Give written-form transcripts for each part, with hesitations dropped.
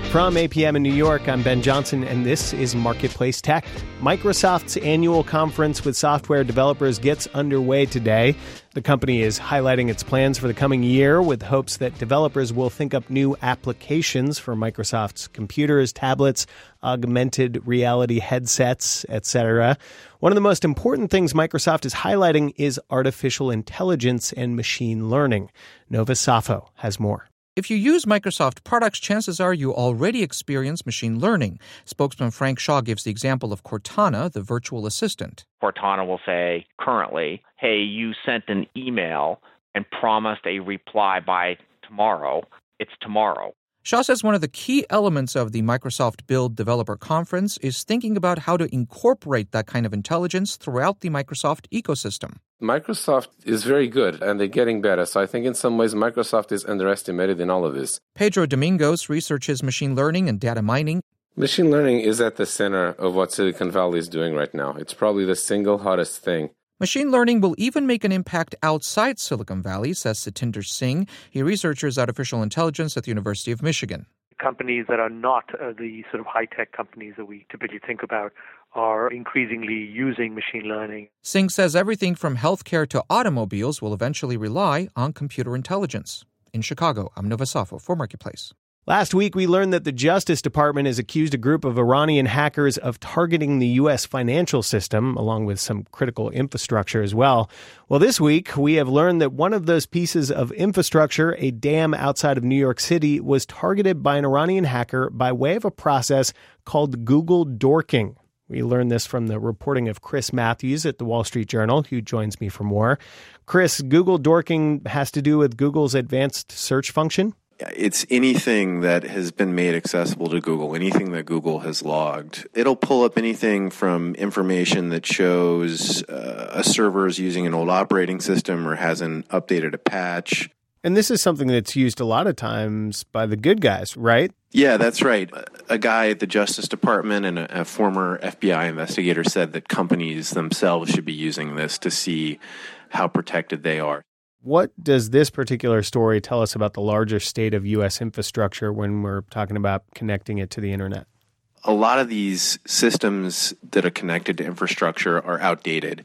From APM in New York, I'm Ben Johnson, and this is Marketplace Tech. Microsoft's annual conference with software developers gets underway today. The company is highlighting its plans for the coming year with hopes that developers will think up new applications for Microsoft's computers, tablets, augmented reality headsets, etc. One of the most important things Microsoft is highlighting is artificial intelligence and machine learning. Nova Safo has more. If you use Microsoft products, chances are you already experience machine learning. Spokesman Frank Shaw gives the example of Cortana, the virtual assistant. Cortana will say currently, hey, you sent an email and promised a reply by tomorrow. It's tomorrow. Shaw says one of the key elements of the Microsoft Build Developer Conference is thinking about how to incorporate that kind of intelligence throughout the Microsoft ecosystem. Microsoft is very good, and they're getting better. So I think in some ways Microsoft is underestimated in all of this. Pedro Domingos researches machine learning and data mining. Machine learning is at the center of what Silicon Valley is doing right now. It's probably the single hottest thing. Machine learning will even make an impact outside Silicon Valley, says Satinder Singh. He researches artificial intelligence at the University of Michigan. Companies that are not the sort of high-tech companies that we typically think about are increasingly using machine learning. Singh says everything from healthcare to automobiles will eventually rely on computer intelligence. In Chicago, I'm Nova Safo for Marketplace. Last week, we learned that the Justice Department has accused a group of Iranian hackers of targeting the U.S. financial system, along with some critical infrastructure as well. Well, this week, we have learned that one of those pieces of infrastructure, a dam outside of New York City, was targeted by an Iranian hacker by way of a process called Google dorking. We learned this from the reporting of Chris Matthews at the Wall Street Journal, who joins me for more. Chris, Google dorking has to do with Google's advanced search function? It's anything that has been made accessible to Google, anything that Google has logged. It'll pull up anything from information that shows a server is using an old operating system or hasn't updated a patch. And this is something that's used a lot of times by the good guys, right? Yeah, that's right. A guy at the Justice Department and a former FBI investigator said that companies themselves should be using this to see how protected they are. What does this particular story tell us about the larger state of U.S. infrastructure when we're talking about connecting it to the internet? A lot of these systems that are connected to infrastructure are outdated.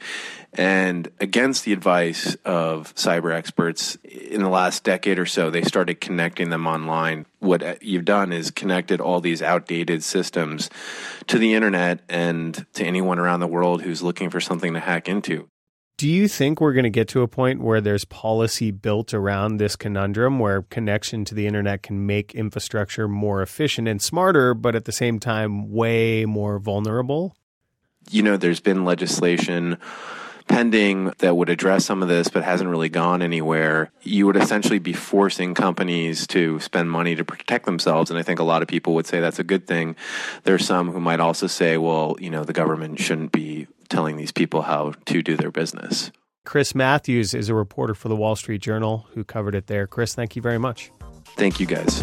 And against the advice of cyber experts, in the last decade or so, they started connecting them online. What you've done is connected all these outdated systems to the internet and to anyone around the world who's looking for something to hack into. Do you think we're going to get to a point where there's policy built around this conundrum where connection to the internet can make infrastructure more efficient and smarter, but at the same time way more vulnerable? You know, there's been legislation pending that would address some of this, but hasn't really gone anywhere. You would essentially be forcing companies to spend money to protect themselves, and I think a lot of people would say that's a good thing. There are some who might also say, well, you know, the government shouldn't be telling these people how to do their business. Chris Matthews is a reporter for the Wall Street Journal who covered it there. Chris, thank you very much. Thank you, guys.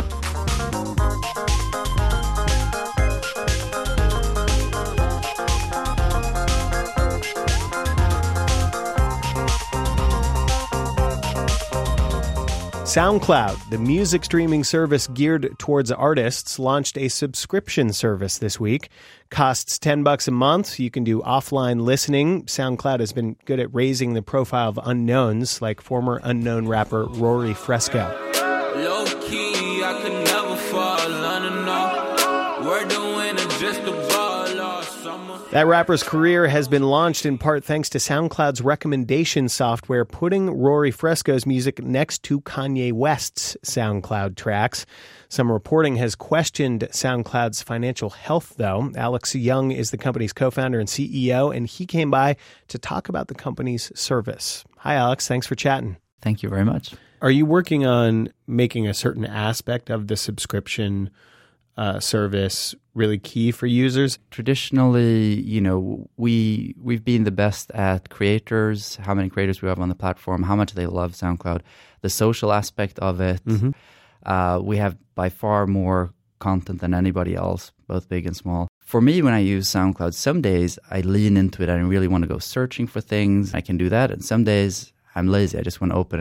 SoundCloud, the music streaming service geared towards artists, launched a subscription service this week. Costs $10 a month. You can do offline listening. SoundCloud has been good at raising the profile of unknowns, like former unknown rapper Rory Fresco. Low key, I could never fall under no. We're doing it just a ball all summer. That rapper's career has been launched in part thanks to SoundCloud's recommendation software, putting Rory Fresco's music next to Kanye West's SoundCloud tracks. Some reporting has questioned SoundCloud's financial health, though. Alex Young is the company's co-founder and CEO, and he came by to talk about the company's service. Hi, Alex. Thanks for chatting. Thank you very much. Are you working on making a certain aspect of the subscription service really key for users? Traditionally, you know, we've been the best at creators, how many creators we have on the platform, how much they love SoundCloud, the social aspect of it. Mm-hmm. We have by far more content than anybody else, both big and small. For me, when I use SoundCloud, some days I lean into it and I really want to go searching for things. I can do that. And some days I'm lazy. I just want to open it up,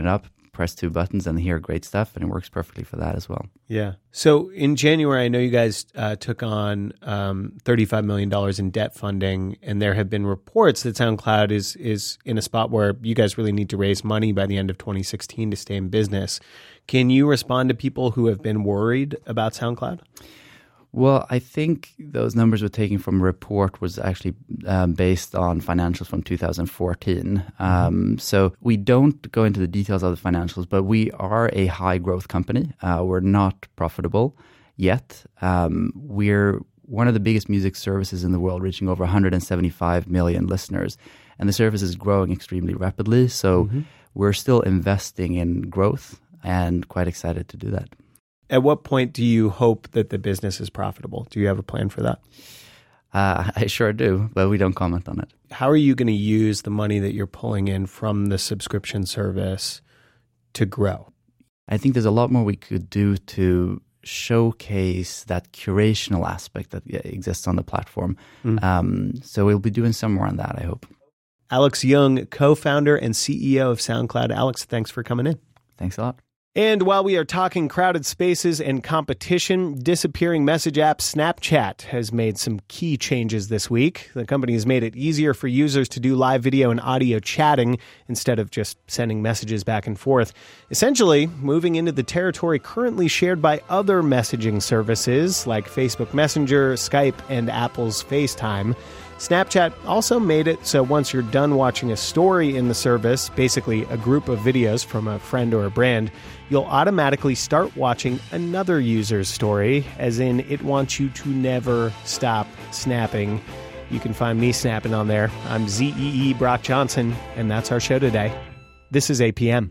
press 2 buttons and hear great stuff, and it works perfectly for that as well. Yeah. So in January, I know you guys took on $35 million in debt funding, and there have been reports that SoundCloud is in a spot where you guys really need to raise money by the end of 2016 to stay in business. Can you respond to people who have been worried about SoundCloud? Well, I think those numbers we're taking from a report was actually based on financials from 2014. So we don't go into the details of the financials, but we are a high growth company. We're not profitable yet. We're one of the biggest music services in the world, reaching over 175 million listeners. And the service is growing extremely rapidly. So we're still investing in growth and quite excited to do that. At what point do you hope that the business is profitable? Do you have a plan for that? I sure do, but we don't comment on it. How are you going to use the money that you're pulling in from the subscription service to grow? I think there's a lot more we could do to showcase that curational aspect that exists on the platform. So we'll be doing some more on that, I hope. Alex Young, co-founder and CEO of SoundCloud. Alex, thanks for coming in. Thanks a lot. And while we are talking crowded spaces and competition, disappearing message app Snapchat has made some key changes this week. The company has made it easier for users to do live video and audio chatting instead of just sending messages back and forth, essentially moving into the territory currently shared by other messaging services like Facebook Messenger, Skype, and Apple's FaceTime. Snapchat also made it so once you're done watching a story in the service, basically a group of videos from a friend or a brand, you'll automatically start watching another user's story, as in it wants you to never stop snapping. You can find me snapping on there. I'm ZEE Brock Johnson, and that's our show today. This is APM.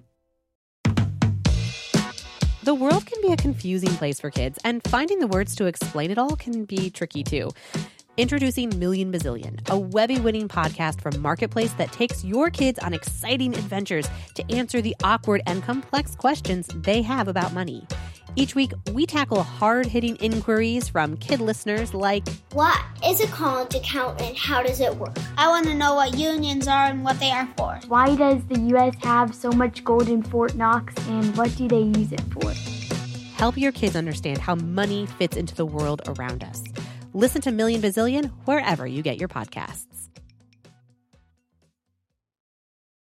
The world can be a confusing place for kids, and finding the words to explain it all can be tricky too. Introducing Million Bazillion, a Webby-winning podcast from Marketplace that takes your kids on exciting adventures to answer the awkward and complex questions they have about money. Each week, we tackle hard-hitting inquiries from kid listeners like, what is a college account and how does it work? I want to know what unions are and what they are for. Why does the U.S. have so much gold in Fort Knox and what do they use it for? Help your kids understand how money fits into the world around us. Listen to Million Bazillion wherever you get your podcasts.